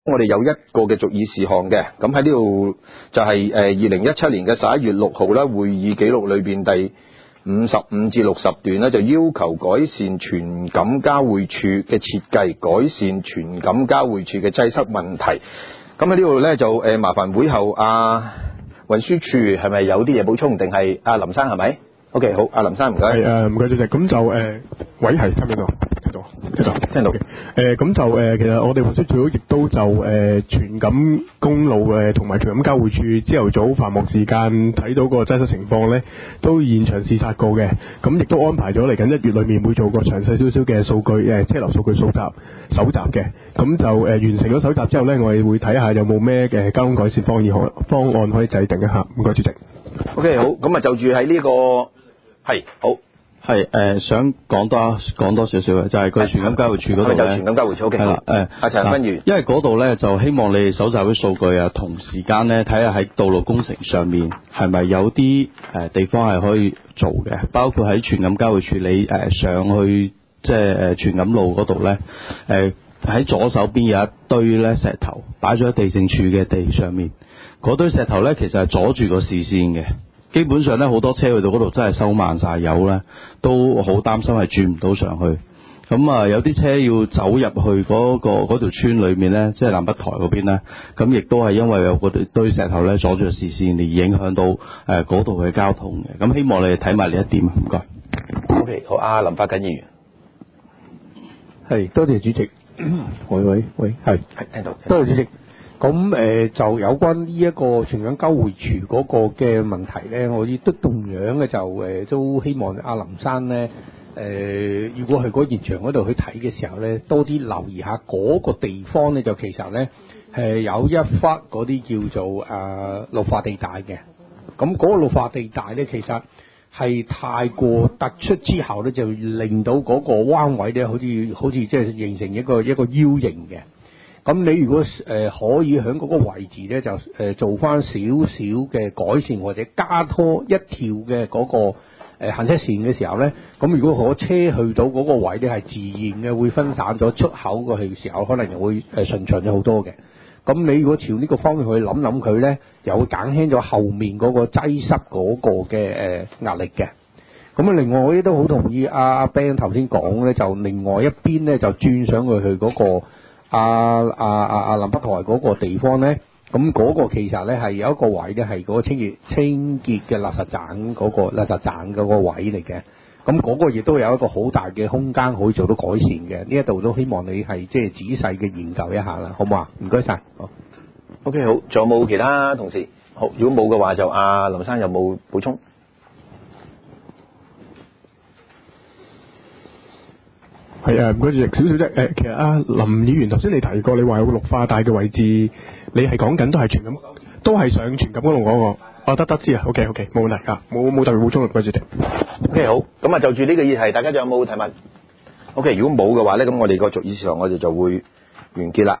我哋有一個嘅續議事項嘅，咁喺呢度就係2017年嘅11月6號啦，會議記錄裏邊第55至60段咧，就要求改善荃錦交匯處嘅設計，改善荃錦交匯處嘅擠塞問題。咁喺呢度咧就麻煩會後運輸處係咪有啲嘢補充，定係阿林生係咪 ？OK， 好，阿林生唔該。 係唔該主席，咁就喂係聽唔聽到？聽到嘅。咁就其實我哋運輸處亦都就荃錦公路同埋荃錦交匯處朝頭早繁忙時間睇到個擠塞情況咧，都現場視察過嘅。咁亦都安排咗嚟緊1月裏面會做個詳細少少嘅數據車流數據搜集嘅。咁就完成咗搜集之後咧，我哋會睇下有冇咩嘅交通改善方案可以制定一下。唔該主席。 OK， 好，咁就住喺呢個係好。 係想講多少少嘅，就係佢荃錦交匯處嗰度咧， 就荃錦交匯處，OK，係啦，阿陳芬如， 因為嗰度咧就希望你哋搜集啲數據啊，同時間咧睇下喺道路工程上面係咪有啲地方係可以做嘅，包括喺荃錦交匯處你上去即係荃錦路嗰度咧，喺左手邊有一堆咧石頭擺咗喺地政處嘅地上面，嗰堆石頭咧其實係阻住個視線嘅。基本上咧，好多車去到嗰度真係收慢晒油咧，都好擔心係轉唔到上去。咁有啲車要走入去嗰條村裏面咧，即係南北台嗰邊咧，咁亦都係因為有嗰堆石頭咧阻住個視線，而影響到嗰度嘅交通嘅。咁希望你哋睇埋呢一點，唔該。 OK， 好，林發瑾議員。 係，多謝主席。喂，係聽到。 多謝主席。咁就有關呢一個荃錦交匯處嗰個嘅問題咧，我亦都同樣嘅就都希望阿林生咧如果去嗰現場嗰度去睇嘅時候咧，多啲留意下嗰個地方咧，就其實咧有一忽嗰啲叫做綠化地帶嘅。咁嗰個綠化地帶咧，其實係太過突出之後咧，就令到嗰個彎位咧，好似即係形成一個 U 型嘅。咁你如果可以喺嗰個位置咧，就做翻少少嘅改善，或者加拖一條嘅嗰個行車線嘅時候咧，咁如果可車去到嗰個位咧，係自然嘅會分散咗出口過去嘅時候，可能又會順暢咗好多嘅。咁你如果朝呢個方面去諗佢咧，又會減輕咗後面嗰個擠塞嗰個嘅壓力嘅。咁另外我亦都好同意阿 Ben 頭先講咧，就另外一邊咧就轉上去嗰個南北台嗰個地方咧，咁嗰個其實咧係有一個位咧係嗰個清潔嘅垃圾站嗰個垃圾站嗰個位嚟嘅，咁嗰個亦都有一個好大嘅空間可以做到改善嘅。呢一度都希望你係即係仔細嘅研究一下啦，好唔好啊？唔該晒。好 OK， 好，仲有冇其他同事？好，如果冇嘅話就林生有冇補充？ 係唔該主席，少少啫。其實林議員頭先你提過，你話有個綠化帶嘅位置，你係講緊都係荃錦，都係上荃錦嗰度嗰個。得知啊 ，OK， 冇問題啊，冇特別補充啦，唔該主席。 OK， 好，咁就住呢個議題，大家仲有冇提問 ？OK， 如果冇嘅話咧，咁我哋個續議事項我哋就會完結啦。